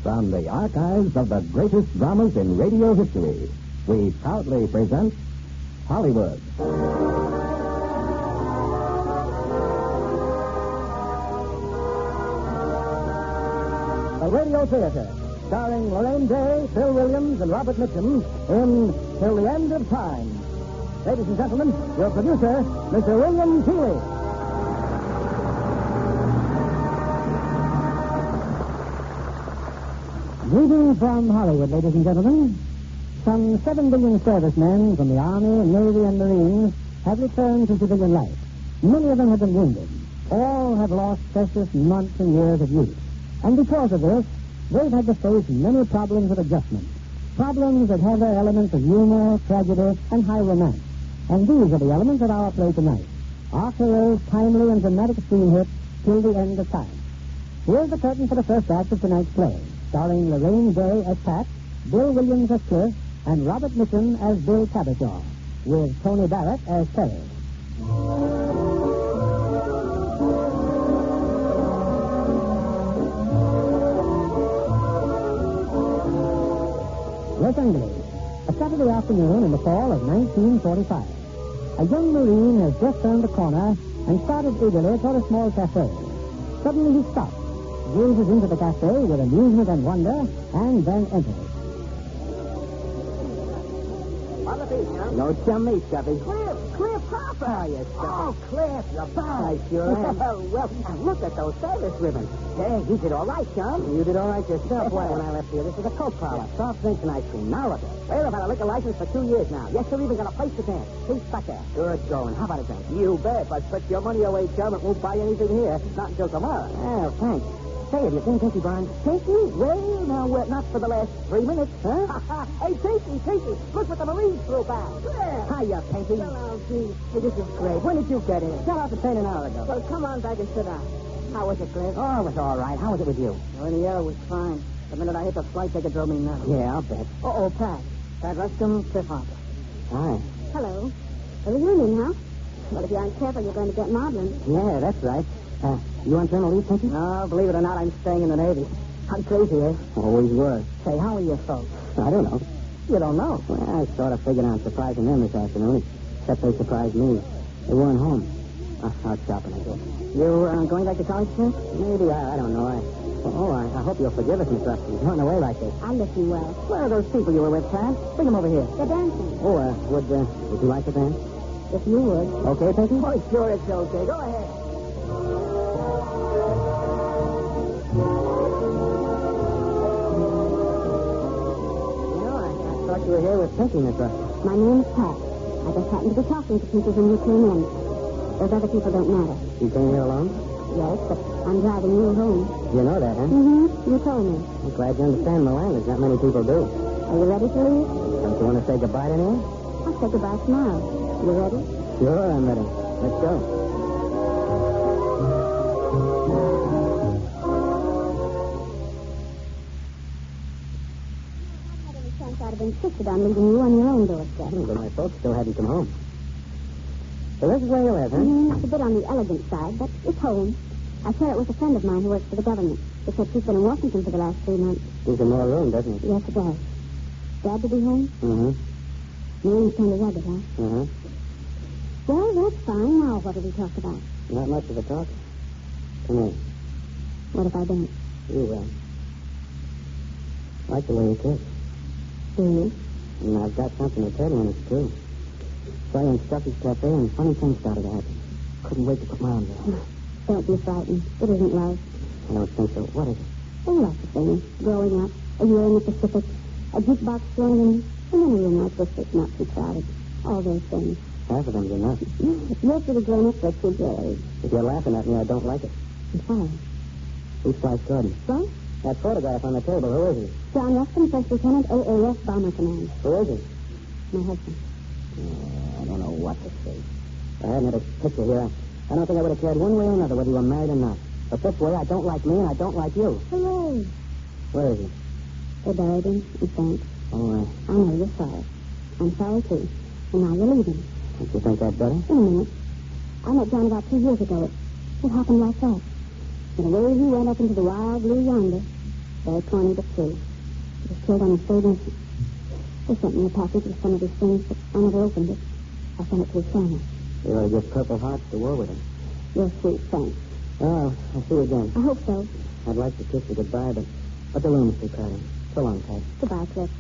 from the archives of the greatest dramas in radio history, we proudly present Hollywood. The Radio Theater, starring Lorraine Day, Bill Williams, and Robert Mitchum in Till the End of Time. Ladies and gentlemen, your producer, Mr. William Keighley. Greetings from Hollywood, ladies and gentlemen. Some 7 billion servicemen from the Army, Navy, and Marines have returned to civilian life. Many of them have been wounded. All have lost precious months and years of youth. And because of this, they've had to face many problems of adjustment. Problems that have their elements of humor, tragedy, and high romance. And these are the elements of our play tonight. RKO's timely and dramatic screen hit, Till the End of Time. Here's the curtain for the first act of tonight's play, starring Lorraine Day as Pat, Bill Williams as Cliff, and Robert Mitchum as Bill Cabashaw, with Tony Barrett as Terry. Los Angeles, a Saturday afternoon in the fall of 1945. A young Marine has just turned the corner and started eagerly toward a small cafe. Suddenly he stops, gazes into the cafe with amusement and wonder, and then enters. No chummy, Chubby. Cliff Harper. Oh, you Oh, Cliff, you're back. I sure am. Well, look at those service ribbons. Hey, you did all right, John. You did all right yourself. Why, when I left here, this is a Coke parlor. Soft drinks and ice cream. Now look at it. Well, I've had a liquor license for 2 years now. Yes, sir, even got a place to dance. See, stuck there. Good going. How about a drink? You bet. If I put your money away, chum, it won't buy anything here. Not until tomorrow. Oh, thanks. Say, have you seen Tinky Barnes? Tinky? Well, now, not for the last 3 minutes. Huh? Hey, Tinky, look what the Marines threw back. Yeah. Hiya, Pinky. Hello, gee. Hey, this is great. When did you get in? Got off the train an hour ago. Well, come on back and sit down. How was it, Cliff? Oh, it was all right. How was it with you? Well, in the air, it was fine. The minute I hit the flight, they could drove me nuts. Yeah, I'll bet. Uh-oh, Pat. Pat Ruscombe, Cliff Harper. Hi. Hello. A reunion, huh? Well, if you aren't careful, you're going to get maudlin. Yeah, that's right. You on terminal leave, Pinky? No, believe it or not, I'm staying in the Navy. I'm crazy, eh? Always was. Say, how are your folks? I don't know. You don't know. Well, I sort of figured on surprising them this afternoon, except they surprised me. They weren't home. Out shopping, I guess. You going back to college, sir? Maybe. I don't know. I hope you'll forgive us, Miss Rusty. Running away like this. I listen well. Where are those people you were with, Pat? Bring them over here. They're dancing. Oh, would you like to dance? If you would. Okay, Pinky? Oh, sure it's okay. Go ahead. I thought you were here with Pinky, Miss Rusty. My name's Pat. I just happened to be talking to people when you came in. Those other people don't matter. You came here alone? Yes, but I'm driving you home. You know that, huh? Mm-hmm. You told me. I'm glad you understand my language. Not many people do. Are you ready to leave? Don't you want to say goodbye to anyone? I'll say goodbye tomorrow. You ready? Sure, I'm ready. Let's go. I'd have insisted on leaving you on your own doorstep. But my folks still hadn't come home. So this is where you live, huh? It's a bit on the elegant side, but it's home. I share it with a friend of mine who works for the government. He said she's been in Washington for the last 3 months. Gives you more room, doesn't it? Yes, it does. Glad to be home? Mm-hmm. Marine's kind of rugged, huh? Mm-hmm. Well, that's fine. Now what do we talk about? Not much of a talk. Come here. What if I don't? You, like the way you kiss. Do you? And I've got something to tell you, and it's true. Saw you in Stuffy's Cafe, and funny things started to happen. Couldn't wait to put my arms around you. Don't be frightened. It isn't love. I don't think so. What is it? Oh, lots of things. Growing up, a year in the Pacific, a jukebox joining, and then a room like this that's not too crowded. All those things. Half of them do nothing. Most of the grown-ups are too gay. If you're laughing at me, I don't like it. I'm sorry. Who's Flash Gordon? What? That photograph on the table, who is he? John Ruskin, First Lieutenant, AAF Bomber Command. Who is he? My husband. I don't know what to say. If I hadn't had a picture here, I don't think I would have cared one way or another whether you were married or not. But this way, I don't like me and I don't like you. Hooray. Where is he? They buried him in France. Oh, I know you're sorry. I'm sorry, too. And now you're leaving. don't you think that better? In a minute. I met John about 2 years ago. It happened like that. And away he went up into the wild blue yonder. Barry Corney, the three. He was killed on the 3rd instant. They sent me a package with some of his things, but I never opened it. I sent it to his family. You ought to give Purple Hearts to war with him. You're sweet, thanks. Oh, I'll see you again. I hope so. I'd like to kiss you goodbye, but the room is too crowded. So long, Ted. Goodbye, Cliff.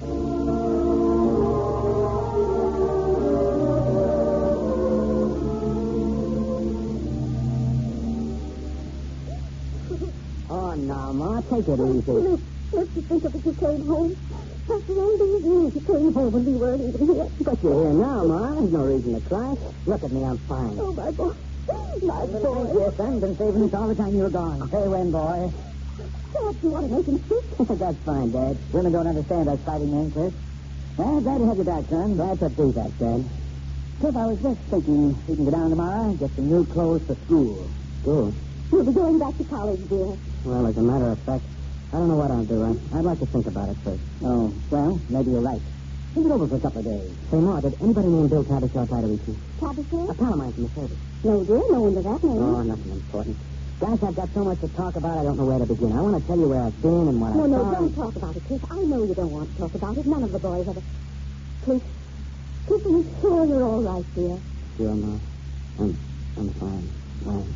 Oh, no, Ma, take it easy. Look, let's just think of it. You came home. After all these years, you came home and we weren't even here. But you're here now, Ma. There's no reason to cry. Look at me, I'm fine. Oh, my boy. My boy. Yes, I've been saving this all the time you were gone. Say when, boy. Dad, you want to make him sick? That's fine, Dad. Women don't understand us fighting men, Chris. Well, glad to have you back, son. Glad to be back, Dad. Cliff, I was just thinking we can go down tomorrow and get some new clothes for school. School? You'll be going back to college, dear. Well, as a matter of fact, I don't know what I'll do. I'd like to think about it first. Oh, well, maybe you're right. Think it over for a couple of days. Say, Ma, did anybody named Bill Tavishaw try to reach me? Tavishaw? A pal of mine from the service. No, dear. No one to that name. Oh, nothing important. Gosh, I've got so much to talk about, I don't know where to begin. I want to tell you where I've been and what I've done. No, don't talk about it, Cliff. I know you don't want to talk about it. None of the boys ever. Cliff, are you sure you're all right, dear? Sure, Ma. I'm fine. Fine.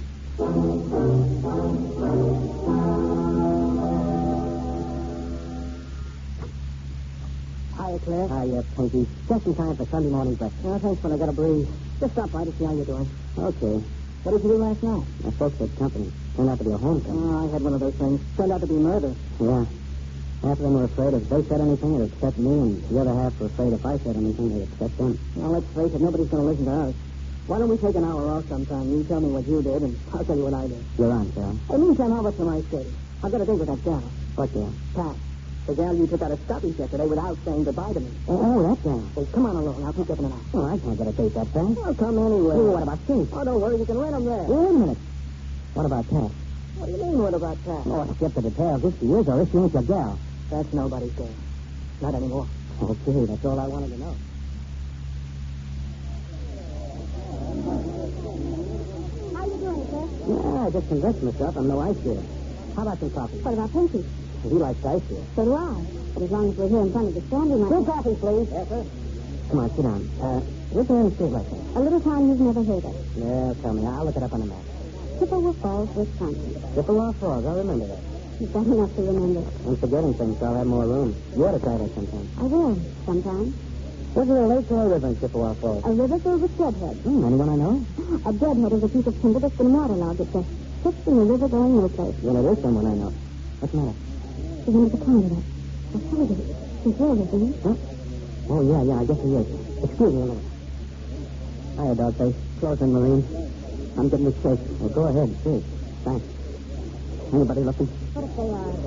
Hiya, Claire. Hiya, Pinky. Just in time for Sunday morning breakfast. Oh, thanks, but I got a breeze. Just stop by to see how you're doing. Okay. What did you do last night? My folks had company. Turned out to be a homecoming. Oh, I had one of those things. Turned out to be murder. Yeah. Half of them were afraid if they said anything, they'd accept me, and the other half were afraid if I said anything, they'd accept them. Well, let's face it, nobody's going to listen to us. Why don't we take an hour off sometime? You tell me what you did, and I'll tell you what I did. You're on, Sal. Hey, meantime, how about some ice skating? I've got a date with that gal. What gal? Pat. The gal you took out of Stubby's yesterday without saying goodbye to me. Oh, that gal. Hey, come on along. I'll keep giving it out. Oh, I can't get a date that fast. Well, come anyway. Hey, what about Steve? Oh, don't worry. You can rent him there. Wait a minute. What about Pat? What do you mean, what about Pat? Oh, skip the details. If she is or if she ain't your gal. That's nobody's gal. Not anymore. Okay, that's all I wanted to know. How you doing, Cliff? Yeah, I just convinced myself I'm no ice skater. How about some coffee? What about Pinky? He likes ice skating. So do I. But as long as we're here in front of the stand, we might... Two coffees, please. Yes, sir. Come on, sit down. What's the name of the street like that? A little town you've never heard of. Yeah, tell me. I'll look it up on the map. Chippewa Falls, Wisconsin. Chippewa Falls. I'll remember that. You've got enough to remember. I'm forgetting things, so I'll have more room. You ought to try that sometime. I will, sometime. Was there a lake or a river in Chippewa Falls? A river filled with deadhead. Anyone I know? A deadhead is a piece of timber that's been waterlogged. It's just sits in the river going no place. Then it is someone I know. What's the matter? She's in the Canada. I told you. She's there, isn't he? Huh? Oh, yeah, I guess he is. Excuse me a minute. Hiya, Dogface. Closing, Marine. I'm getting this shake. Well, go ahead. Shake. Thanks. Anybody looking? What if they are?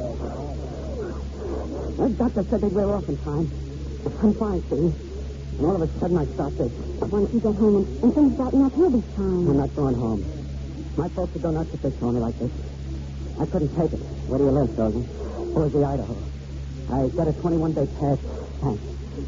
The doctor said they'd wear off in time. I'm fine, Steve. And all of a sudden I start this. Once you get home and things brighten up, he'll be fine. I'm not going home. My folks would go nuts if they saw me like this. I couldn't take it. Where do you live, Sergeant? Boise, Idaho. I got a 21-day pass. Thanks.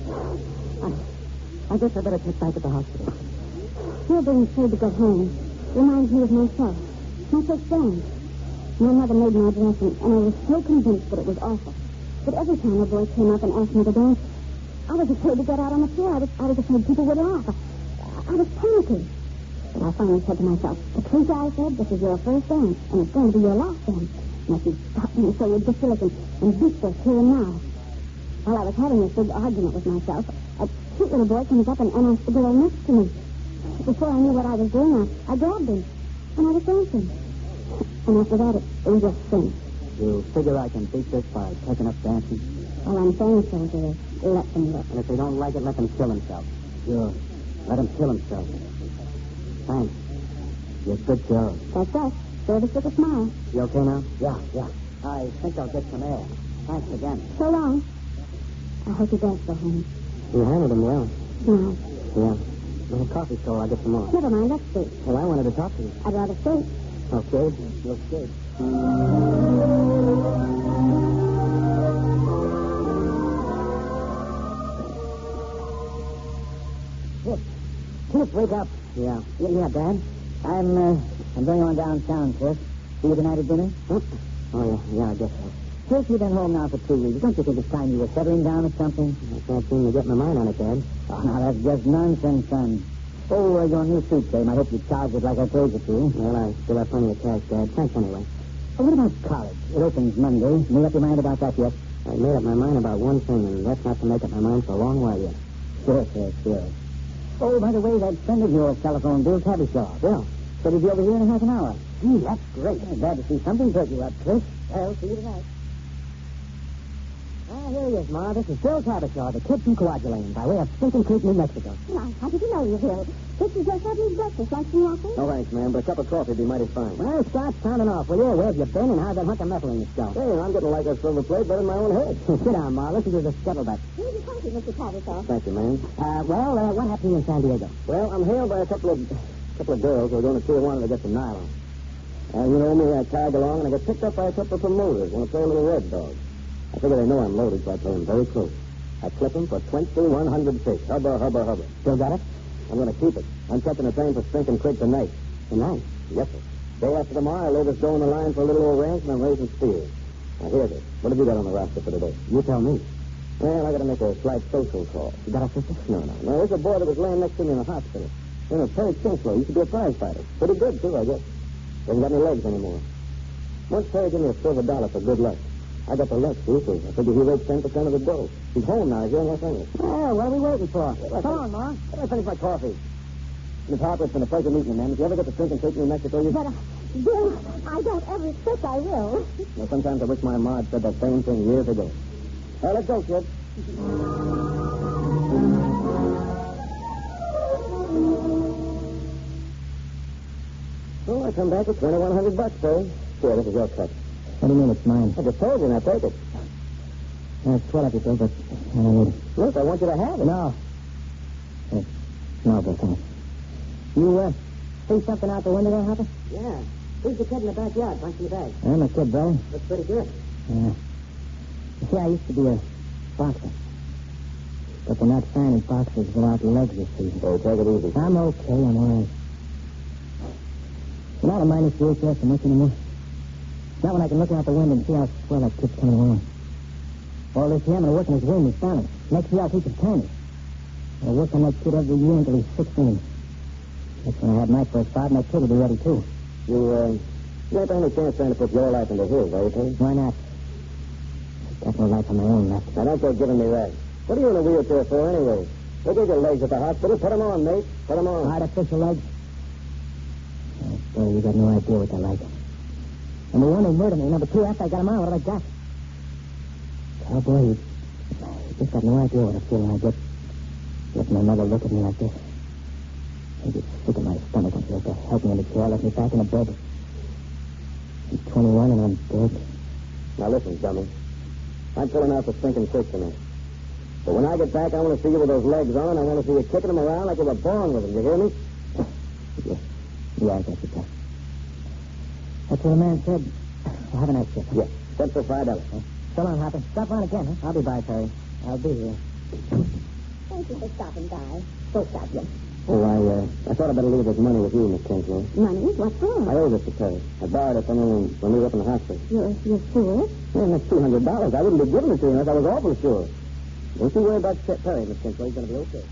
I guess I better check back at the hospital. Your being afraid to go home reminds me of myself. My first dance. My mother made my dress, and I was so convinced that it was awful. But every time a boy came up and asked me to dance, I was afraid to get out on the floor. I was afraid people would laugh. I was panicky. But I finally said to myself, Patricia, I said, this is your first dance, and it's going to be your last dance. Now, if you stop being so ridiculous and beat this here and now. While I was having this big argument with myself, a cute little boy comes up and asked the girl next to me. Before I knew what I was doing, I grabbed him, and I was dancing. And after that, it was just sin. You figure I can beat this by taking up dancing? All I'm saying, soldier, is let them look. And if they don't like it, let them kill himself. Sure. Let him kill himself. Thanks. You're a good girl. That's us. Service with a smile. You okay now? Yeah. I think I'll get some air. Thanks again. So long. I hope you don't go home. You handled him well. No. Yeah. There's a coffee store. I'll get some more. Never mind, let's see. Well, I wanted to talk to you. I'd rather stay. Okay. You'll stay. Cliff, wake up. Yeah, Dad? I'm going on downtown, Cliff. See you tonight at dinner? Huh? Oh, yeah, I guess so. Chris, you've been home now for 2 weeks. Don't you think it's time you were settling down or something? I can't seem to get my mind on it, Dad. Oh, now, that's just nonsense, son. Oh, your new suit game. I hope you charged it like I told you to. Well, I still have plenty of cash, Dad. Thanks anyway. Oh, what about college? It opens Monday. Made up your mind about that yet? I made up my mind about one thing, and that's not to make up my mind for a long while yet. Sure. Oh, by the way, that friend of yours telephoned Bill Cabishaw. Bill, said he'd be over here in a half an hour. Gee, that's great. I'm glad to see something perk you up, Chris. I'll see you tonight. Ah, here he is, Ma. This is Bill Cabishaw, the kid from Coagulating, by way of Stinking Creek, New Mexico. Now, how did you know you were here? This is just having his breakfast, like some walking? No, thanks, ma'am, but a cup of coffee would be mighty fine. Well, Scott, sounding off, will you? Where have you been, and how's that hunk of metal in your skull? Hey, I'm getting like a silver plate better than my own head. Sit down, Ma. Listen to the scuttlebutt. Here's your coffee, Mr. Cabishaw. Thank you, ma'am. What happened to you in San Diego? Well, I'm hailed by a couple of girls who are going to Tijuana to get some nylon. You know me, I tag along, and I get picked up by a couple of promoters. Want to play a little red dog. I figure they know I'm loaded, so I play them very close. I clip them for 2,100 fish. Hubba. Still got it? I'm going to keep it. I'm catching a train for Stinking Creek tonight. Tonight? Yes, sir. Day after tomorrow, I load us dough in the line for a little old ranch, and I'm raising steers. Now, here it is. What have you got on the roster for today? You tell me. Well, I got to make a slight social call. You got a sister? No. There's a boy that was laying next to me in the hospital. You know, Terry Kinslow. Used to be a prize fighter. Pretty good, too, I guess. Doesn't got any legs anymore. Once Terry gave me a silver dollar for good luck. I got the luck, too, so I figured he raised 10% of the dough. He's home now. He's here in Los Angeles. Oh, what are we waiting for? Come on, Ma. Let me finish my coffee. Miss Harper, it's been a pleasure meeting you, ma'am. If you ever get to Stinking Creek, New Mexico, you... But, Bill, I don't ever expect I will. Well, sometimes I wish my ma had said that same thing years ago. Well, let's go, kid. Well, I come back with $2,100, Terry. Here, this is your cut. What do you mean it's mine? I just told you, now take it. It's swell of you, Bill, but I don't need it. Look, I want you to have it. No. No, Bill, thanks. You, see something out the window there, Hopper? Yeah. Who's the kid in the backyard, punching the bag? I'm a kid, brother. Looks pretty good. Yeah. You see, I used to be a boxer. But they're not signing boxers without legs this season. Oh, take it easy. I'm okay, I'm all right. You know, I don't mind this wheelchair so much anymore. Not when I can look out the window and see how swell that kid's coming along. All this yamming and working his wing is silent. Next year I'll teach him tennis. I'll work on that kid every year until he's 16. That's when I had my first fight, and that kid will be ready, too. You ain't by any chance trying to put your life into his, are you, Tony? Why not? I've got no life of my own left. Now, don't go giving me that. What are you in a wheelchair for, anyway? They gave you legs at the hospital. Put them on, mate. Put them on. Artificial legs? Oh, boy, you got no idea what they're like. Number one, they murdered me. Number two, after I got him out, what have I got? Oh, boy, you just got no idea what I feel when I get my mother look at me like this. I get sick in my stomach and feel to help me in the chair, let me back in the bed. I'm 21 and I'm dead. Now listen, dummy. I'm pulling out the Stinking Creek tonight. But when I get back, I want to see you with those legs on. I want to see you kicking them around like you were born with them. You hear me? Yeah, I guess it does. That's what a man said. Well, have a nice trip. Huh? Yeah. Set for $5. Huh? So long, Hopper. Stop on again, huh? I'll be by, Terry. I'll be here. Thank you for stopping by. So stop you. Oh, I thought I'd better leave this money with you, Miss Kinslow. Money? What for? I owe this to Terry. I borrowed it from him when we were up in the hospital. You're sure? Man, that's $200. I wouldn't be giving it to you unless I was awful sure. Don't you worry about Terry, Miss Kinslow. He's going to be okay.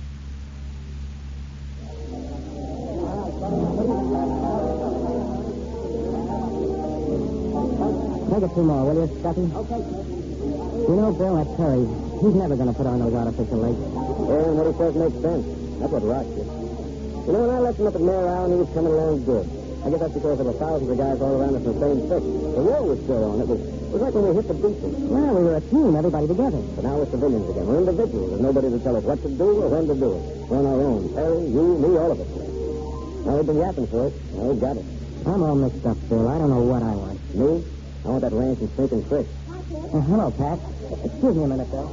Take it 2 more, will you, Scotty? Okay. You know, Bill, that Terry, he's never going to put on those artificial legs. Yeah, and what he says makes sense. That's what rocks you. You know, when I left him up at Mare Island, he was coming along good. I guess that's because there were thousands of guys all around us in the same fix. The war was still on. It was like when we hit the beaches. Well, we were a team, everybody together. But now we're civilians again. We're individuals. There's nobody to tell us what to do or when to do it. We're on our own. Terry, you, me, all of us. Now, we've been yapping for it. Now, we've got it. I'm all mixed up, Bill. I don't know what I want. Me? I want that ranch in Stinking Creek. Hello, Pat. Excuse me a minute, Bill.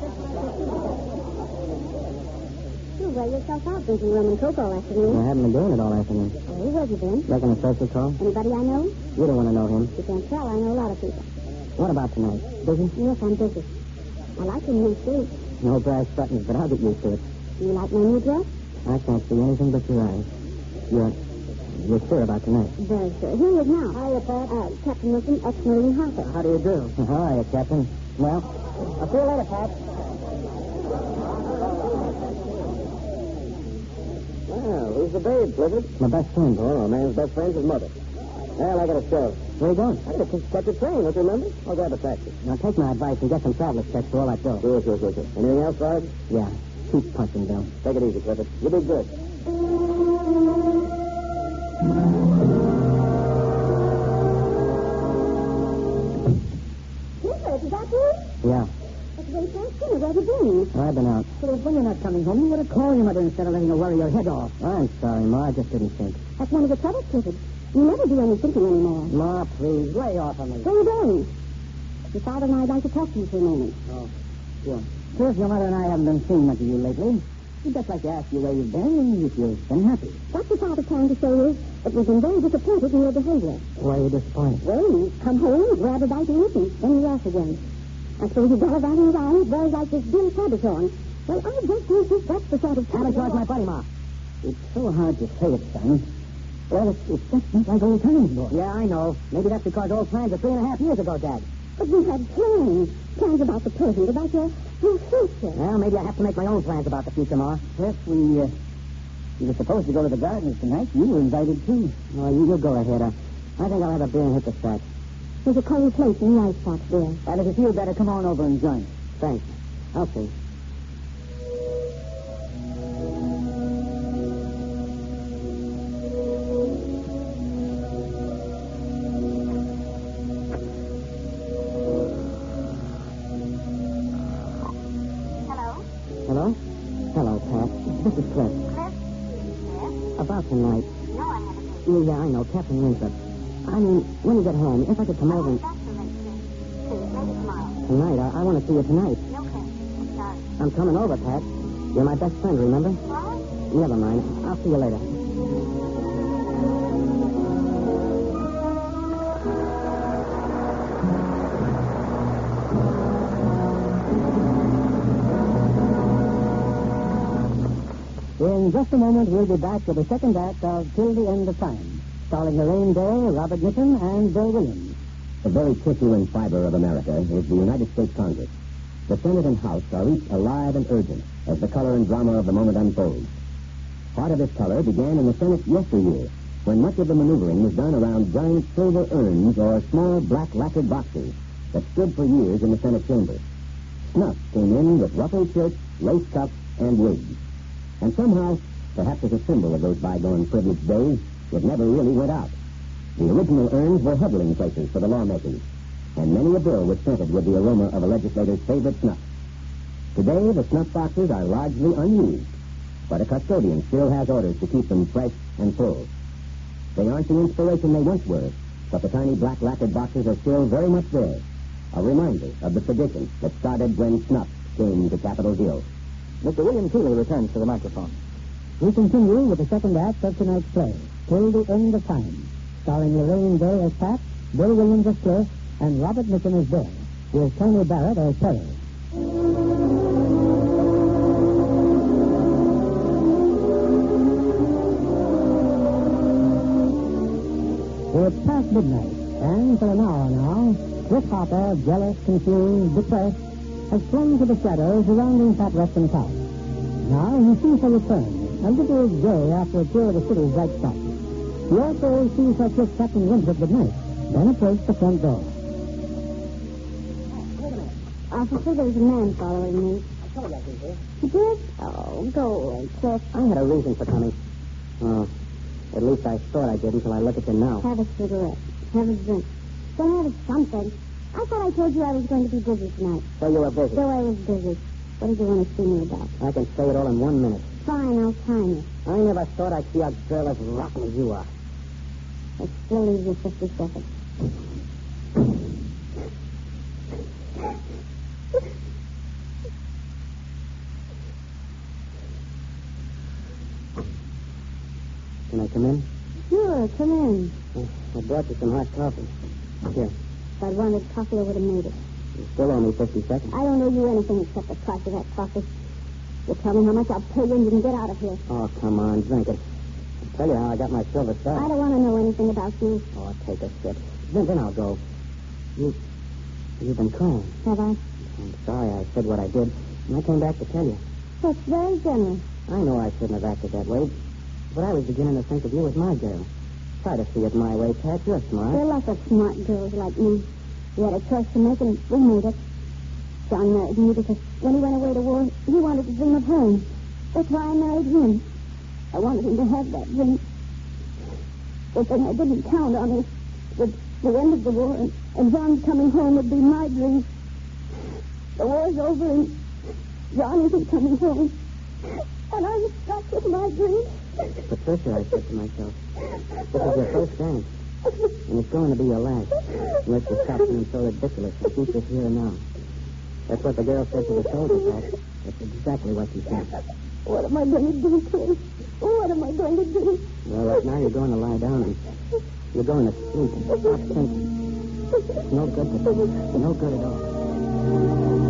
You wear yourself out drinking rum and coke all afternoon. I haven't been doing it all afternoon. Oh, where have you been? Reckon a social call? Anybody I know? You don't want to know him. You can't tell. I know a lot of people. What about tonight? Busy? Yes, I'm busy. I like your new suit. No brass buttons, but I'll get used to it. Do you like my new dress? I can't see anything but your eyes. You're sure about tonight? Very sure. Here he is now. Hiya, Pat. Captain Wilson, ex-Marine Harper. How do you do? How are you, Captain? Well, I'll see you later, Pat. Well, who's the babe, Clifford? My best friend. Oh, a man's best friend's his mother. Well, I got to show. Where are you going? I got to catch a train, don't you remember? I'll grab a taxi. Now, take my advice and get some traveler's checks for all that dough. Sure. Anything else, Sarge? Yeah. Keep punching, Bill. Take it easy, Clifford. You be good. Clifford, is that you? Yeah. It's very fast dinner. Where have you been? I've been out. Well, when you're not coming home, you would have called your mother instead of letting her worry your head off. I'm sorry, Ma. I just didn't think. That's one of the troubles, Clifford. You never do any thinking anymore. Ma, please, lay off of me. Where are you going? Your father and I'd like to talk to you for a moment. Oh, sure. Of course, your mother and I haven't been seeing much of you lately. We'd just like to ask you where you've been and if you've been happy. What your father's trying to say is that we've been very disappointed in your behavior. Why are you disappointed? Well, you come home, grab a bite to eat, and then you're off again. I suppose you've got a riding around, very like this Bill Cabochon. Well, I just don't think that's the sort of... Cabochon's my buddy, Ma. It's so hard to say it, son. Well, it's just not like old times, boy. Yeah, I know. Maybe that's because old times are 3.5 years ago, Dad. But we had plans. Plans about the present, about your future. Well, maybe I have to make my own plans about the future, Ma. Yes, we were supposed to go to the gardens tonight. You were invited, too. Oh, you go ahead. I think I'll have a beer and hit the sack. There's a cold place in the icebox there. And if you feel better, come on over and join us. Thanks. I'll see. Hello? Hello, Pat. This is Cliff. Cliff? Yes? About tonight. No, I haven't. Yeah, I know. Captain Winthrop. I mean, when you get home, if I could come over and... That's the next thing. Please, maybe tomorrow. Tonight, I want to see you tonight. No, Cliff. I'm sorry. I'm coming over, Pat. You're my best friend, remember? What? Never mind. I'll see you later. In just a moment, we'll be back with the second act of Till the End of Time, starring Lorraine Day, Robert Mitchum, and Bill Williams. The very tissue and fiber of America is the United States Congress. The Senate and House are each alive and urgent as the color and drama of the moment unfolds. Part of this color began in the Senate yesteryear, when much of the maneuvering was done around giant silver urns or small black lacquered boxes that stood for years in the Senate chamber. Snuff came in with ruffled shirts, lace cuffs, and wigs. And somehow, perhaps as a symbol of those bygone privileged days, it never really went out. The original urns were huddling places for the lawmakers, and many a bill was scented with the aroma of a legislator's favorite snuff. Today, the snuff boxes are largely unused, but a custodian still has orders to keep them fresh and full. They aren't the inspiration they once were, but the tiny black lacquered boxes are still very much there, a reminder of the tradition that started when snuff came to Capitol Hill. Mr. William Keeley returns to the microphone. We continue with the second act of tonight's play, Till the End of Time, starring Lorraine Day as Pat, Bill Williams as Cliff, and Robert Mitchum as Bill, with Tony Barrett as Terry. It's past midnight, and for an hour now, Cliff Harper, jealous, confused, depressed, has flown to the shadows surrounding Pat Weston's house. Now he sees her return, a little gay after a tour of the city's bright spots. He also sees her kiss Captain Winthrop good night, then approach the front door. Officer, there's a man following me. I told you I did, dear. You did? Oh, go away, Cliff. I had a reason for coming. Oh, at least I thought I did until I look at you now. Have a cigarette. Have a drink. Then have something. I thought I told you I was going to be busy tonight. So you were busy. So I was busy. What did you want to see me about? I can say it all in 1 minute. Fine, I'll time you. I never thought I'd see a girl as rotten as you are. It still leaves you 50 seconds. Can I come in? Sure, come in. I brought you some hot coffee. Here. If I'd wanted coffee, I would have made it. You still owe me 50 seconds. I don't owe you anything except the price of that coffee. You tell me how much I'll pay you and you can get out of here. Oh, come on, drink it. Tell you how I got my silver star. I don't want to know anything about you. Oh, take a sip. Then I'll go. You've been crying. Have I? I'm sorry I said what I did. And I came back to tell you. That's very generous. I know I shouldn't have acted that way, but I was beginning to think of you as my girl. Try to see it my way, Pat. You're smart. There are lots of smart girls like me. We had a choice to make, and we made it. John married me because when he went away to war, he wanted to dream of home. That's why I married him. I wanted him to have that dream. The thing I didn't count on is that the end of the war and John's coming home would be my dream. The war's over and John isn't coming home. And I'm stuck with my dream. Patricia, I said to myself, this is your first dance. And it's going to be your last. Unless you stop being so ridiculous and keep this here and now. That's what the girl said to the soldier, Pat. That's exactly what she said. What am I going to do, Chris? What am I going to do? Well, right now you're going to lie down and you're going to sleep. Stop thinking. It's no good to think. No good at all.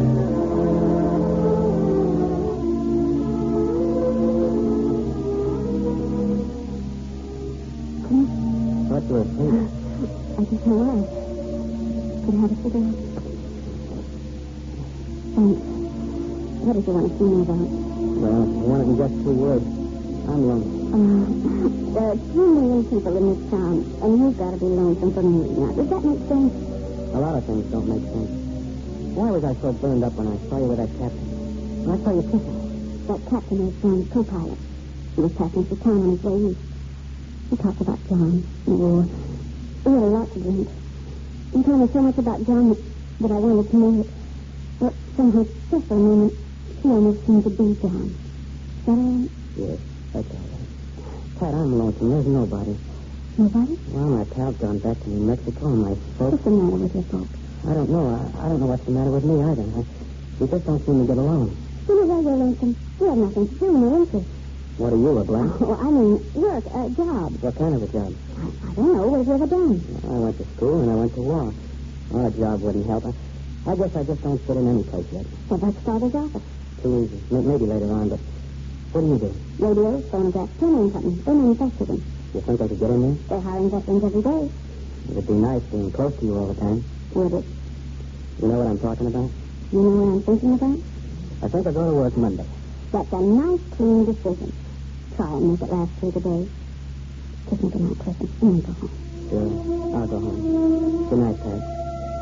Thought you were asleep. I just know I could have a cigarette. Thanks. What did you want to see me about? Well, you want it in just 2 words. I'm lonely. There are 2 million people in this town, and you've got to be lonesome for me. Now, does that make sense? A lot of things don't make sense. Why was I so burned up when I saw you with that captain? When I saw you kissing? That captain was John's co-pilot. He was passing through town on his way east. He talked about John and war. We had a lot to drink. He told me so much about John that I wanted to know it. But somehow, just for a moment, he almost seemed to be John. Is that all right? Yes, that's all right. Pat, I'm lonesome. There's nobody. Nobody? Well, my pal's gone back to New Mexico, and my folks... What's the matter with your folks? I don't know. I don't know what's the matter with me either. We just don't seem to get along. You know, you're lonesome. You have nothing to do, no interest. What are you, a black? Oh, I mean, work, a job. What kind of a job? I don't know. What have you ever done? I went to school, and I went to war. Well, a job wouldn't help. I guess I just don't fit in any place yet. Well, let's start his office. Too easy. Maybe later on, but what do you do? Radio, phonograph, tuning company. They manufacture them. You think I could get in there? They're hiring veterans every day. It'd be nice being close to you all the time. Would it? You know what I'm talking about? You know what I'm thinking about? I think I'll go to work Monday. That's a nice, clean decision. Try and make it last through the day. Kiss me goodnight, Clifton, and then go home. Sure. I'll go home. Good night, Pat.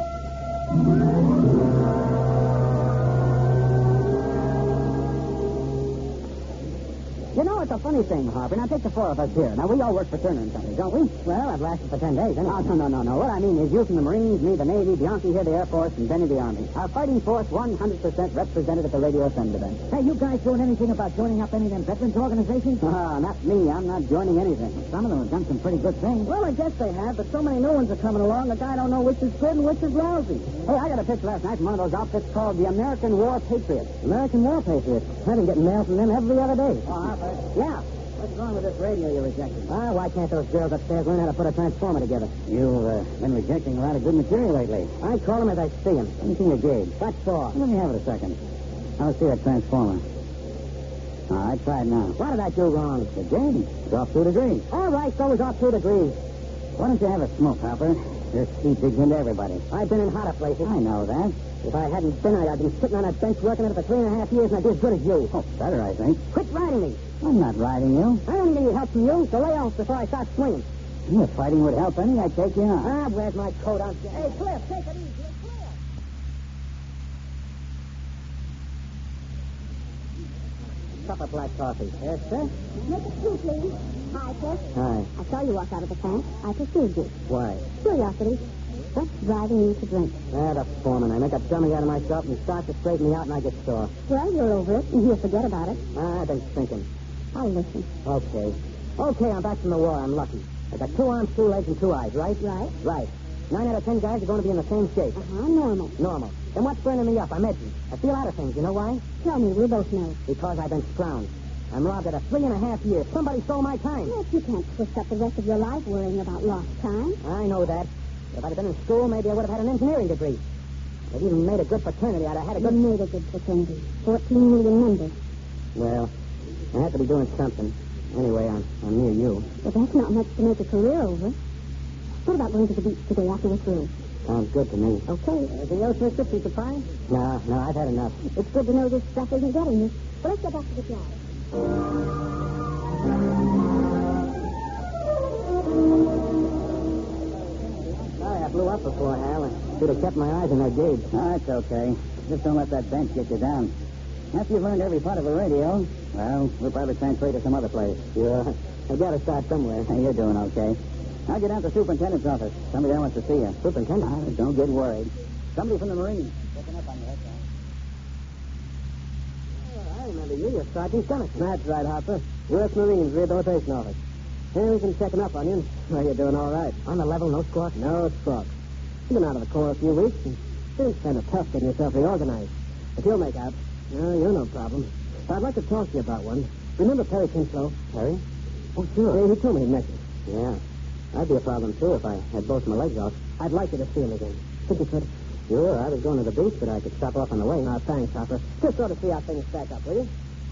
You know, it's a funny thing, Harper. Now, take the 4 of us here. Now, we all work for Turner & Company, don't we? Well, I've lasted for 10 days, anyway. Oh, no. What I mean is you from the Marines, me the Navy, Bianchi here the Air Force, and Benny the Army. Our fighting force 100% represented at the Radio FM event. Hey, you guys doing anything about joining up any of them veterans organizations? Not me. I'm not joining anything. Some of them have done some pretty good things. Well, I guess they have, but so many new ones are coming along, the guy don't know which is good and which is lousy. Hey, I got a pitch last night from one of those outfits called the American War Patriots. American War Patriots. I've been getting mail from them every other day. Oh, Harper. Yeah. What's wrong with this radio you're rejecting? Why can't those girls upstairs learn how to put a transformer together? You've been rejecting a lot of good material lately. I call them as I see them. Anything you gauge. What for? Let me have it a second. I'll see that transformer. All right, try it now. What did I do wrong? The gauge. It's off 2 degrees. All right, so it's off 2 degrees. Why don't you have a smoke, Hopper? This heat digs into everybody. I've been in hotter places. I know that. If I hadn't been, I'd been sitting on a bench working at it for 3.5 years, and I'd be as good as you. Oh, better, I think. Quit riding me. I'm not riding you. I don't need any help from you, so lay off before I start swinging. If fighting would help any, I'd take you on. Where's my coat on? Hey, Cliff, take it easy. Cliff. Cup of black coffee. Yes, sir? Make it 2, please. Hi, Cliff. Hi. I saw you walk out of the tank. I pursued you. Why? Curiosity. What's driving you to drink? The foreman. I make a dummy out of myself, and he starts to straighten me out, and I get sore. Well, you're over it, and he'll forget about it. I've been thinking. I'll listen. Okay, I'm back from the war. I'm lucky. I got 2 arms, 2 legs, and 2 eyes, right? Right. Right. 9 out of 10 guys are going to be in the same shape. Normal. Normal. Then what's burning me up? I'm edgy. I feel out of things. You know why? Tell me, we both know. Because I've been scrounged. I'm robbed at a 3.5 years. Somebody stole my time. Yes, you can't twist up the rest of your life worrying about lost time. I know that. If I'd have been in school, maybe I would have had an engineering degree. I'd even made a good fraternity. I'd have had a good... You made a good fraternity. 14 million members. Well, I have to be doing something. Anyway, I'm near you. But that's not much to make a career over. What about going to the beach today after we're through? Sounds good to me. Okay. Anything else, mister? Piece of pie? No, I've had enough. It's good to know this stuff isn't getting you. But let's get back to the job. Sorry, I blew up before, Hal. I should have kept my eyes on that gauge. Oh, that's okay. Just don't let that bench get you down. After you've learned every part of a radio, well, we'll probably transfer you to some other place. Sure. I gotta start somewhere. Hey, you're doing okay. I'll get down to the superintendent's office. Somebody there wants to see you. Superintendent? Don't get worried. Somebody from the Marines. Checking up on you, that's all. I remember you. You're Sergeant Gunnison. That's right, Hopper. U.S. Marines Rehabilitation Office. Hey, we've been checking up on you. Well, you're doing all right. On the level, no squawk? No squawk. You've been out of the Corps a few weeks, and it's kind of tough getting yourself reorganized. But you'll make out. No, you're no problem. I'd like to talk to you about one. Remember Perry Kinslow? Perry? Oh, sure. Yeah, he told me he'd met you. Yeah. That'd be a problem, too, if I had both my legs off. I'd like you to see him again. Think you could? Sure. I was going to the beach, but I could stop off on the way. Thanks, Hopper. Just sort of see how things stack up, will you?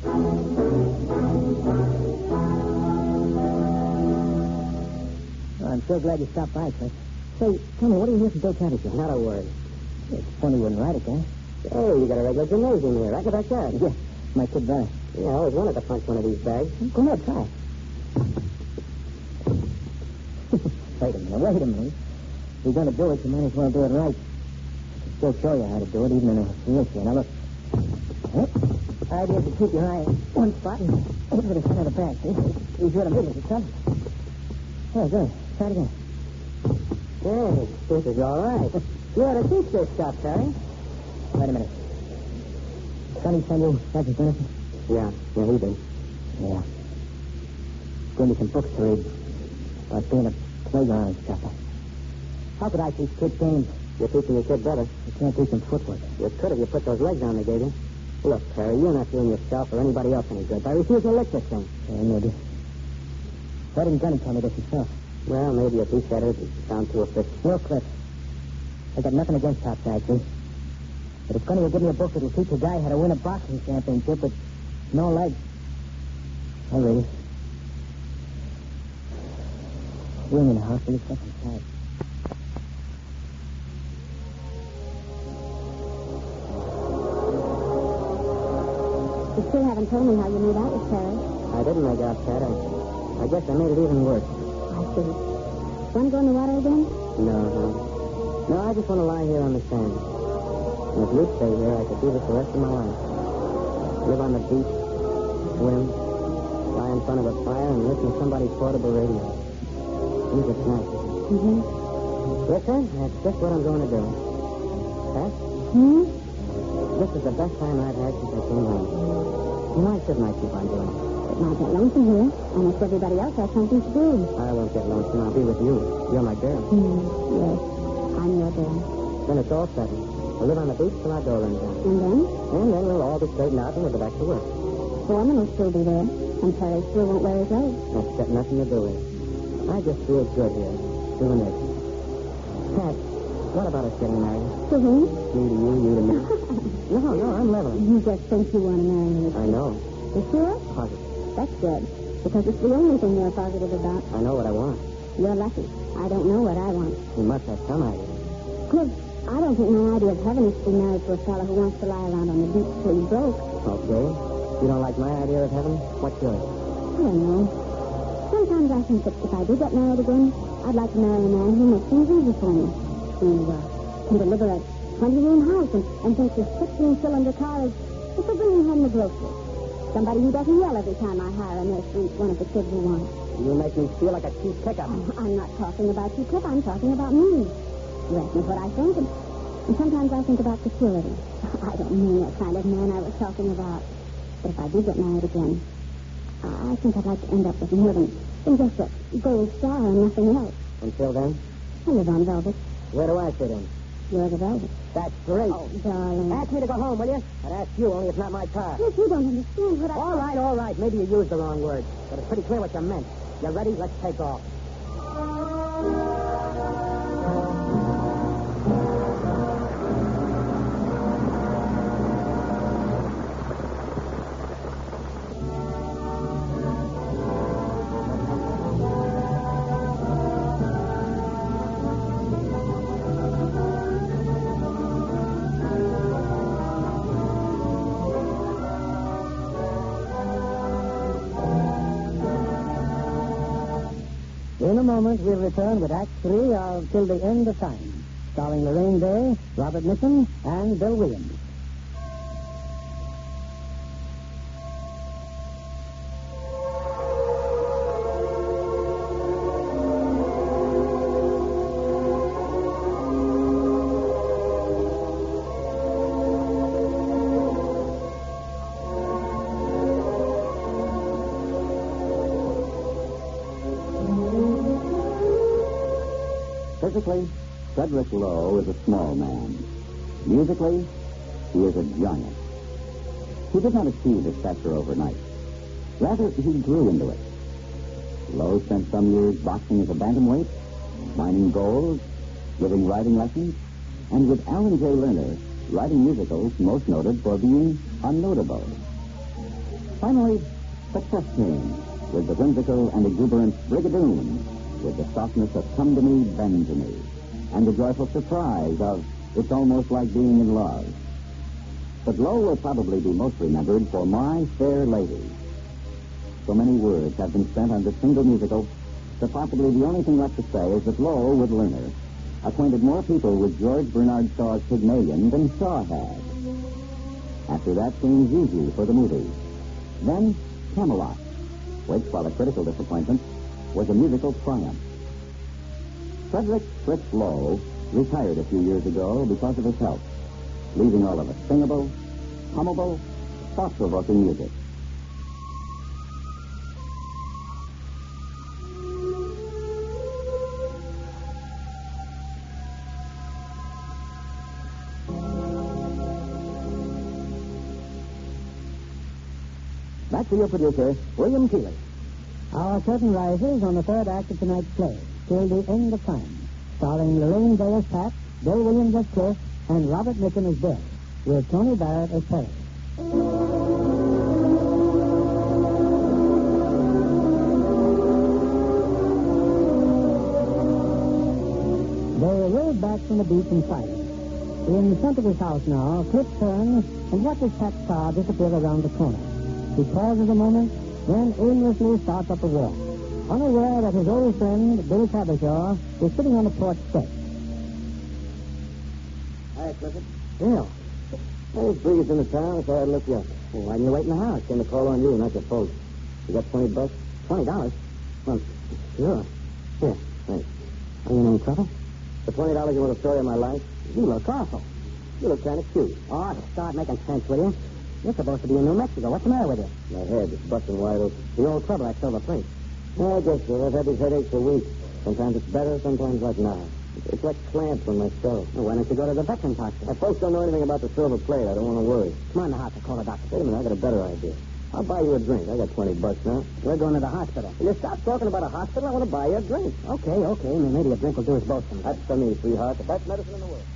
I'm so glad you stopped by, Chris. Say, tell me, what do you hear from Joe Caddyshaw? Not a word. It's funny you wouldn't write it, huh? Hey, you got a regular gymnasium here. I could back that. Yeah, my kid brother. Yeah, I always wanted to punch one of these bags. Go ahead, try. Wait a minute. If you're going to do it, you might as well do it right. Still show you how to do it, even in a wheelchair. Now, look. Idea is to keep your eye in one spot and aim for the center of the back, see? Be sure to miss it, son. Oh, good. Try it again. Hey, this is all right. You ought to teach this stuff, Terry. Wait a minute. Sonny send you Sergeant Gunnison? Yeah, he did. Yeah. Give me some books to read about being a playground and stuff. How could I teach kids games? You're teaching your kid better. You can't teach them footwork. You could if you put those legs on they gave you. Look, Terry, you're not doing yourself or anybody else any good by refusing to lick this thing. Yeah, maybe. Why didn't Gunny tell me this himself? Well, maybe if he said it, it'd sound too official. No, Cliff. I got nothing against topside, see? But if Gunny will give me a book that'll teach a guy how to win a boxing championship with no legs, I'll read it. You in the house, will you step inside? You still haven't told me how you made out with Terry. I didn't make out, Ted. I guess I made it even worse. I see. Want to go in the water again? No. No, I just want to lie here on the sand. And if you'd stay here, I could do this the rest of my life. Live on the beach, swim, lie in front of a fire, and listen to somebody's portable radio. Music's nice. Mm-hmm. Yes, sir, that's just what I'm going to do. Pat? This is the best time I've had since I came home. Why shouldn't I keep on doing it? It might get lonesome here. Almost everybody else has something to do. I won't get lonesome. I'll be with you. You're my girl. Yes, I'm your girl. Then it's all settled. We'll live on the beach till our door runs out. And then? And then we'll all be straightened out and we'll go back to work. Foreman will still be there. And Terry still won't wear his legs. That's got nothing to do with it. I just feel good here, doing this. Pat, what about us getting married? To whom? Me to you, you to me. No, I'm level. You just think you want to marry me. I know. You sure? Positive. That's good. Because it's the only thing you're positive about. I know what I want. You're lucky. I don't know what I want. You must have some idea. Cliff, I don't think my idea of heaven is to be married to a fellow who wants to lie around on the beach till he's broke. Okay. You don't like my idea of heaven? What's yours? I don't know. Sometimes I think that if I do get married again, I'd like to marry a man who makes things easy for me. Who can deliver a 20-room house and thinks his 16-cylinder car is for bringing home the groceries. Somebody who doesn't yell every time I hire a nurse to eat one of the kids who want it. You make me feel like a cheap pickup. I'm not talking about you, Cliff. I'm talking about me. You ask me what I think, and sometimes I think about security. I don't mean that kind of man I was talking about. But if I do get married again, I think I'd like to end up with more than just a gold star and nothing else. Until then? I live on velvet. Where do I fit in? You're the velvet. That's great. Oh, darling. Ask me to go home, will you? I'd ask you, only it's not my car. Cliff, you don't understand what I... All right. Maybe you used the wrong word. But it's pretty clear what you meant. You ready? Let's take off. moment, we'll return with Act 3 of Till the End of Time, starring Lorraine Day, Robert Mitchum, and Bill Williams. Physically, Frederick Lowe is a small man. Musically, he is a giant. He did not achieve his stature overnight. Rather, he grew into it. Lowe spent some years boxing as a bantamweight, mining gold, giving writing lessons, and with Alan J. Lerner, writing musicals most noted for being unnotable. Finally, success came with the whimsical and exuberant Brigadoon, with the softness of Come to Me, Bend to Me, and the joyful surprise of It's Almost Like Being in Love. But Lowe will probably be most remembered for My Fair Lady. So many words have been spent on this single musical that possibly the only thing left to say is that Lowe, with Lerner, acquainted more people with George Bernard Shaw's Pygmalion than Shaw had. After that came Gigi for the movie. Then Camelot, which, while a critical disappointment, was a musical triumph. Frederick Fritz Lowe retired a few years ago because of his health, leaving all of us singable, hummable, thought-provoking music. Back to your producer, William Keeley. Our curtain rises on the third act of tonight's play, Till the End of Time, starring Lorraine Day as Pat, Bill Williams as Cliff, and Robert Mitchum as Bill, with Tony Barrett as Perry. They rode back from the beach in silence. In front of his house now, Cliff turns and watches Pat's car disappear around the corner. He pauses a moment, then aimlessly starts up a walk, unaware that his old friend, Bill Cabashaw, is sitting on the porch step. Hi, Clifford. Bill. There's Breeze in the town, so I'd look you up. Well, why didn't you wait in the house? Came to call on you, not your folks. You got $20? $20? Well, Sure. Here. thanks. Are you in any trouble? For $20, you want a story of my life? You look awful. You look kind of cute. Oh, start making sense, will you? You're supposed to be in New Mexico. What's the matter with you? My head is busting wide open. The old trouble at Silver Plate. I guess so. I've had these headaches for weeks. Sometimes it's better, sometimes like now. It's like clamps on my skull. Well, why don't you go to the veterans hospital? My folks don't know anything about the Silver Plate. I don't want to worry. Come on to the house. Call the doctor. Wait a minute, I got a better idea. I'll buy you a drink. I got $20 now. We're going to the hospital. Will you stop talking about a hospital? I want to buy you a drink. Okay. Maybe a drink will do us both some good. That's for me, sweetheart. The best medicine in the world.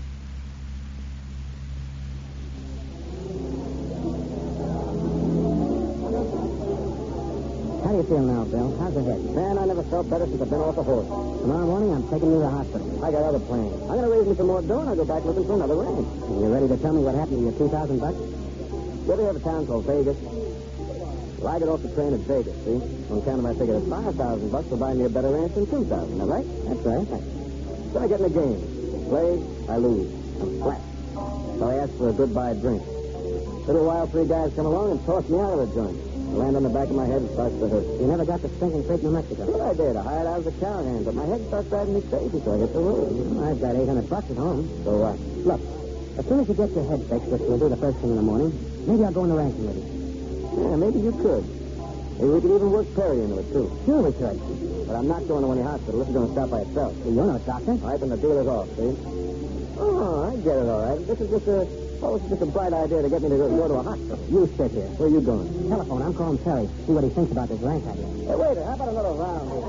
How do you feel now, Bill? How's the head? Man, I never felt better since I've been off a horse. Tomorrow morning, I'm taking you to the hospital. I got other plans. I'm going to raise me some more dough, and I'll go back looking for another ranch. You ready to tell me what happened to your $2,000? You ever heard of a town called Vegas? Well, I got off the train at Vegas, see? On account of I figured that $5,000 will buy me a better ranch than $2,000, is that right? That's right. Then I get in the game. Play, I lose. I'm flat. So I asked for a goodbye drink. A little while, 3 guys come along and toss me out of the joint. I land on the back of my head and starts to hurt. You never got to stinking Crete, New Mexico. Sure I did. I hired out as a cowhand, but my head starts driving me crazy, so I hit the road. I've got $800 at home. So what? Look, as soon as you get your head fixed, which we'll do the first thing in the morning, maybe I'll go in the ranching with you. Yeah, maybe you could. Maybe we could even work Perry into it, too. Sure we could. But I'm not going to any hospital. This is going to stop by itself. Well, you're no doctor. All right, then the deal is off, see? Oh, I get it, all right. This is just a bright idea to get me to go to a hospital. You sit here. Where are you going? Telephone. I'm calling Terry. See what he thinks about this ranch idea. Hey, wait, how about another round here?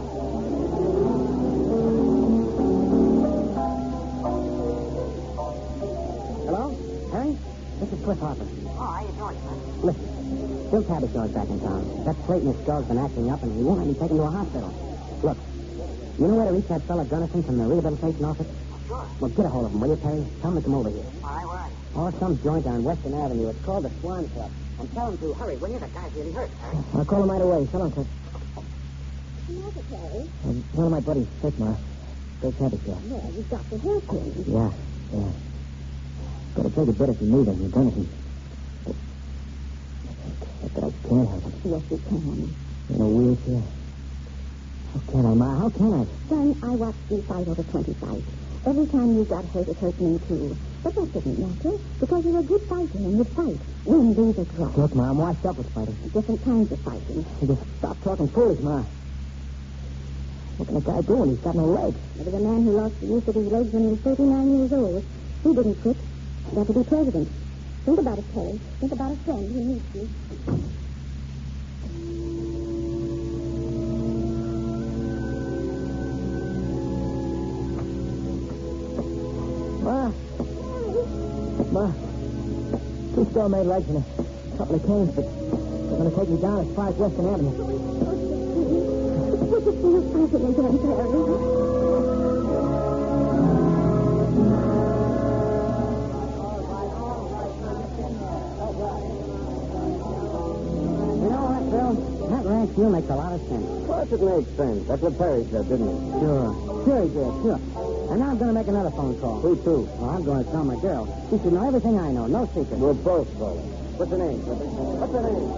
Hello? Terry? This is Cliff Harper. Oh, how you doing, son? Listen, Bill Cabashaw's back in town. That plate in his skull's been acting up, and he won't let me take him to a hospital. Look, you know where to reach that fella Gunnison from the rehabilitation office? Sure. Well, get a hold of him, will you, Terry? Tell him to come over here. All right, where are you? Or some joint on Western Avenue. It's called the Swan Club. And tell him to hurry, will you? The guy's really hurt, Harry. I'll call him right away. So long, Cliff. One of my buddies sick, Ma. Go cabbage shop. Well, you've got to help him. Yeah. Gotta take a bit if you need him. You're gonna be. But I can't help it. Yes, you can. In a wheelchair. How can I, Ma? How can I? Son, I watched you fight over 20 fights. Every time you got hurt, it hurt me, too. But that didn't matter, because you're a good fighter and you fight. Win, lose, or draw. Look, Ma, I'm washed up with fighting. Different kinds of fighting. You just stop talking foolish, Ma. What can a guy do when he's got no legs? There was a man who lost the use of his legs when he was 39 years old. He didn't quit. He got to be president. Think about it, Terry. Think about a friend who needs you. Ma, 2 store-made legs and a couple of canes, but they're going to take me down as far as Western Avenue. Would you see us fighting again, Terry? You know what, Bill? That ranch deal makes a lot of sense. Of course it makes sense. That's what Perry said, didn't he? Sure he did, sure. And now I'm going to make another phone call. Who to? Well, I'm going to tell my girl. She should know everything I know. No secret. We're both going. What's her name, Clippy? What's her name?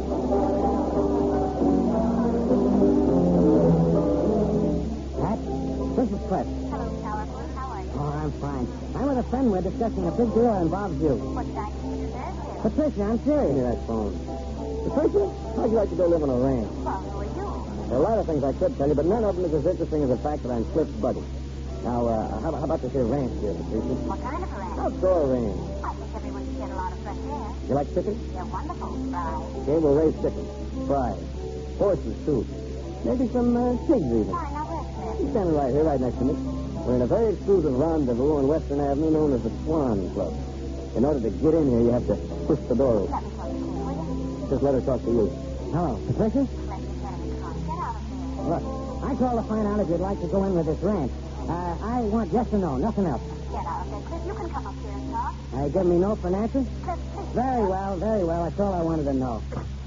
Pat, this is Cliff. Hello, California. How are you? Oh, I'm fine. I'm with a friend. We're discussing a big deal that involves you. What did I do to this? Patricia, I'm Give me serious. that phone. Patricia, how'd you like to go live on a ranch? Well, who are you? There are a lot of things I could tell you, but none of them is as interesting as the fact that I'm Cliff's buddy. Now, how about this here ranch here, Patricia? What kind of a ranch? Outdoor range. I think everyone should get a lot of fresh air. You like chicken? They're wonderful. Right. Okay, we'll raise chicken. Fry. Horses, too. Maybe some pigs, even. Fine, now where's Smith? He's standing right here, right next to me. We're in a very exclusive rendezvous on Western Avenue known as the Swan Club. In order to get in here, you have to push the door open. Let me talk to you, will you? Just let her talk to you. Hello, Patricia? Let me get in the car. Get out of here. Look, I called to find out if you'd like to go in with this ranch. I want yes or no, nothing else. Get out of there, Cliff. You can come up here and talk. Give me no financial? Cliff, please. Very well. That's all I wanted to know.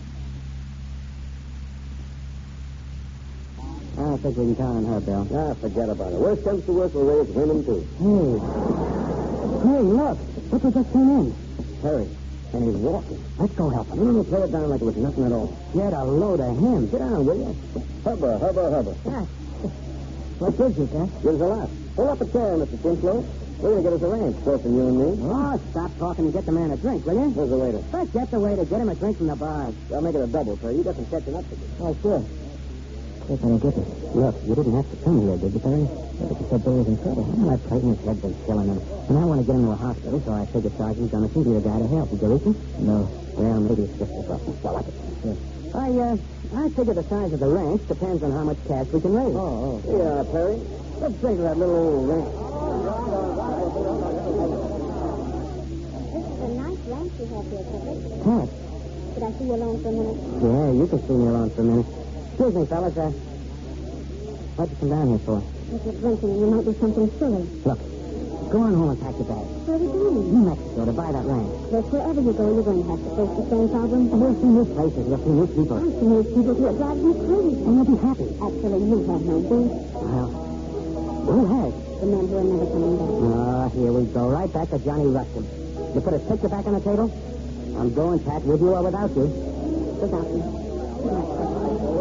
I don't think we can count on her, Bill. Ah, forget about it. Worst comes to worst, we'll raise women, too. Hey, look. Look what just came in. Terry. And he's walking. Let's go help him. No, play it down like it was nothing at all. Get a load of him. Sit down, will you? Hubba, hubba, hubba. Yeah. What gives you, Cat? Gives a lot. Pull up a chair, Mr. Tinslow. We're going to get us a ranch, Cliff and you and me. Oh, stop talking and get the man a drink, will you? Here's the waiter. First, get the waiter. Get him a drink from the bar. I'll make it a double, Terry. You got some catching up to do. Oh, sure. Cliff, I don't get it. Look, you didn't have to come here, did you, Barry? But you said Bill was in trouble. Well, that tightness had been killing him. And I want to get him to a hospital, so I figured Sergeant Jonathan would be the guy to help. Did you reach him? No. Well, maybe it's just a roughness. Well, like it. Sure. I figure the size of the ranch depends on how much cash we can raise. Oh. Yeah, Terry. Let's drink to that little old ranch. This is a nice ranch you have here, Clifford. Cat? Could I see you alone for a minute? Yeah, you can see me alone for a minute. Excuse me, fellas. What'd you come down here for? If you're drinking, you might do something silly. Look, go on home and pack your bag. Where are we going? New Mexico to buy that ranch. Yes, wherever you go, you're going to have to face the same problem. We'll see new places. We'll see new people. I've seen these people who are driving me crazy. And we'll be happy. Actually, you have no beef. Well, who has? The men who are never coming back. Oh, here we go. Right back to Johnny Rushton. You put his picture back on the table? I'm going, Pat, with you or without you. Without me. Good night, Clifford.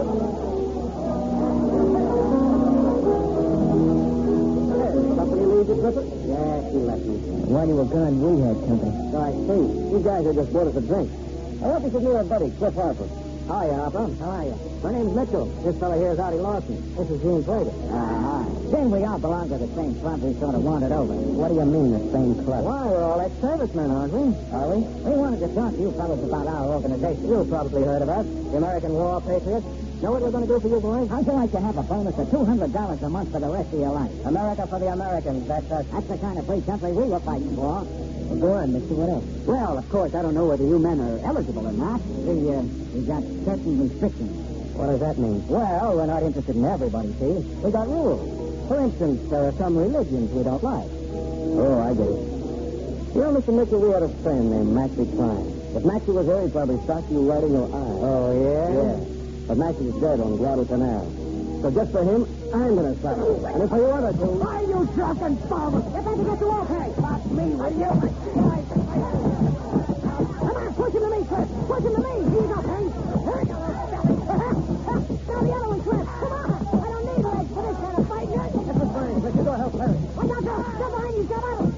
Company leaves you, Clifford? Yeah, she left me. While you were gone, we had company. So I see. You guys have just bought us a drink. I hope you should meet our buddy, Cliff Harper. Hi, Harper. How are you? My name's Mitchell. This fellow here is Artie Lawson. This is Gene Prater. Hi. Then we all belong to the same club. We sort of wandered over. What do you mean, the same club? Why, we're all ex-servicemen, aren't we? Are we? We wanted to talk to you fellows about our organization. You've probably heard of us, the American War Patriots. Know what we're going to do for you, boys? How'd you like to have a bonus of $200 a month for the rest of your life? America for the Americans, that's us. That's the kind of free country we were fighting for. Well, go on, Mr. What else? Well, of course, I don't know whether you men are eligible or not. We got certain restrictions. What does that mean? Well, we're not interested in everybody, see? We got rules. For instance, there are some religions we don't like. Oh, I get it. You know, Mr. Mitchell, we had a friend named Maxie Klein. If Maxie was here, he'd probably sock you right in your eye. Oh, yeah? Yeah. But Maxie is dead on Guadalcanal. So just for him, I'm going to suffer. And for you other two... Why, you drunken bum! You better get you off here! Stop me, will you? Come on, push him to me, Cliff! Push him to me! He's up, Hank! Now the other one, Cliff! Come on! I don't need legs for this kind of fight. This is fine. Let's go help Perry. Watch out, Joe! Step behind you, step out!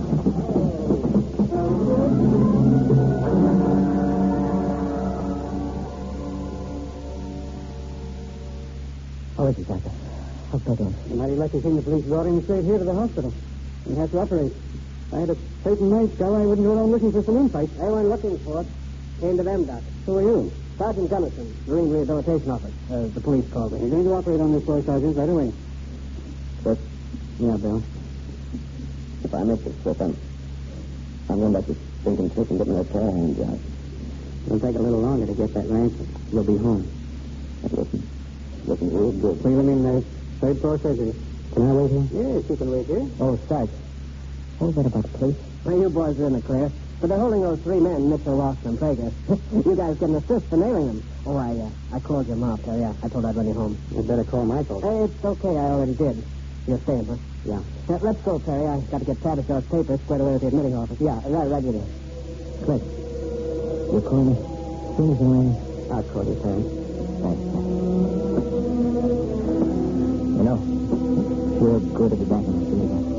How is he, Doctor? How's Bill doing? You mighty lucky thing the police brought him straight here to the hospital. He had to operate. If I had a Satan night scout, I wouldn't go around looking for saloon fights. They weren't looking for it. Came to them, Doc. Who are you? Sergeant Gunnison, Marine Rehabilitation Office. The police called me. You're going to operate on this boy, Sergeant, right away. But, yeah, Bill. If I make this trip, I'm going back to stinking trip and get my car hand job. It'll take a little longer to get that ransom. You'll be home. Looking real good. Wheel him in the third floor surgery. Can I wait here? Yes, you can wait here. Oh, Sarge. What was that about the police? Well, you boys are in the clear. But they're holding those three men, Mitchell, Ross, and Prager. You guys get an assist for nailing them. Oh, I called your mom, Terry. I told her I'd run you home. You'd better call Michael. It's okay. I already did. You're staying, huh? Yeah. Let's go, Terry. I got to get Tabishaw's papers squared away at the admitting office. Yeah, right with you. Click. You call me as soon as you're ready. I'll call you, Terry. Thanks. You know, sure good to be back in the city again.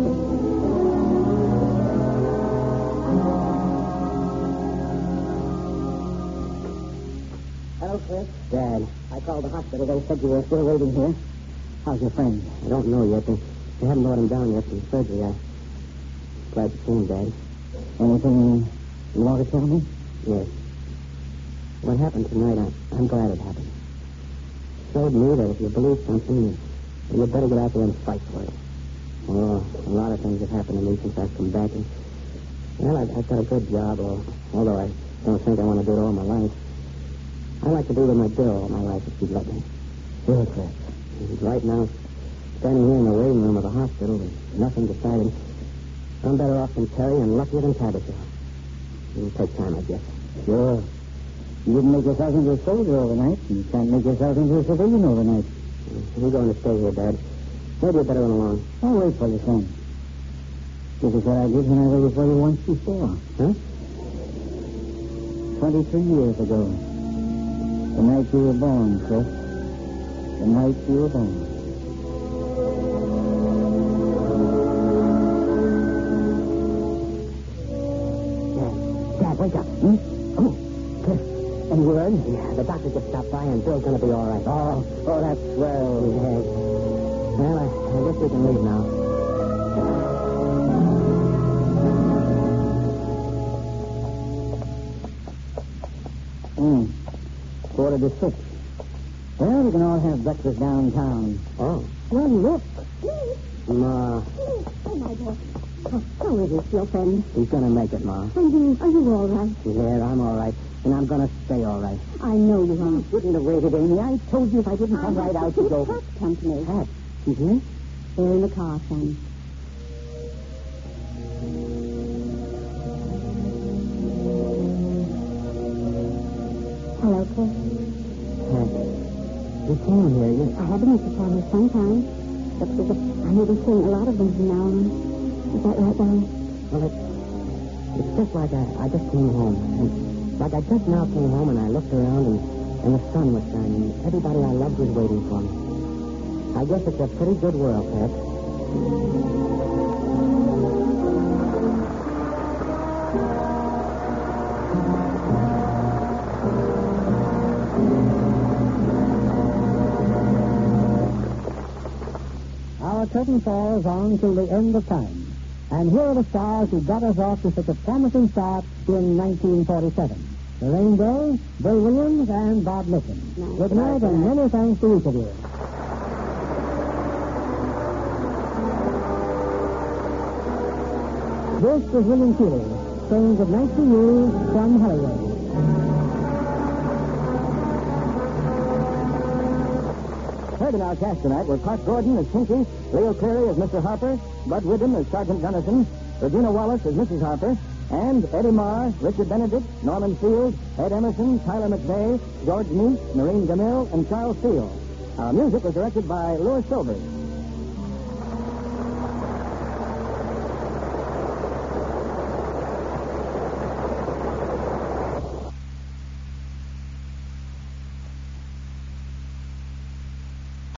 Hello, Chris. Dad, I called the hospital. They said you were still waiting here. How's your friend? I don't know yet. They haven't brought him down yet from surgery. I'm glad to see him, Dad. Anything you want to tell me? Yes. What happened tonight, I'm glad it happened. Showed me that if you believe something, you'd better get out there and fight for it. Oh, a lot of things have happened to me since I've come back. And, well, I've got a good job, although I don't think I want to do it all my life. I like to be with my girl all my life if she'd let me. Sure, Chris. And right now, standing here in the waiting room of the hospital with nothing decided, I'm better off than Terry and luckier than Tabitha. It'll take time, I guess. Sure. You didn't make yourself into a soldier overnight. You can't make yourself into a civilian overnight. You're going to stay here, Dad. Maybe you better run along. I'll wait for you, son. This is what I did when I waited for you once before. Huh? 23 years ago. The night you were born, Chris. The night you were born. Dad, wake up. Oh, Chris, any word? Yeah, the doctor just stopped by and Bill's going to be all right. Oh, that's swell. Yes. Well, I guess we can leave now. Quarter to 6. Well, we can all have breakfast downtown. Oh. Well, look. Ma, Oh, my boy. How is it, your friend? he's going to make it, Ma. Are you all right? Yeah, I'm all right. And I'm going to stay all right. I know you are. Wouldn't have waited, Amy. I told you if I didn't come right out, you'd go. Pat company. Pat, she's here? They're in the car, son. Hello, Chris. Pat, you came here. I have been to Paris sometime. But I may be seeing a lot of them from now on. Is that right, darling? Well, it's just like I just came home. And like I just now came home and I looked around and the sun was shining. Everybody I loved was waiting for me. I guess it's a pretty good world, Pat. Our curtain falls on till the end of time. And here are the stars who got us off to such a promising start in 1947. Lorraine Day, Bill Williams, and Bob Nissen. Good night, and many thanks to each of you. This is William Keeley, saying good night to you from Hollywood. Heard in our cast tonight were Clark Gordon as Pinky, Leo Cleary as Mr. Harper, Bud Widom as Sergeant Gunnison, Regina Wallace as Mrs. Harper, and Eddie Marr, Richard Benedict, Norman Field, Ed Emerson, Tyler McVeigh, George Neese, Noreen DeMille, and Charles Steele. Our music was directed by Louis Silvers.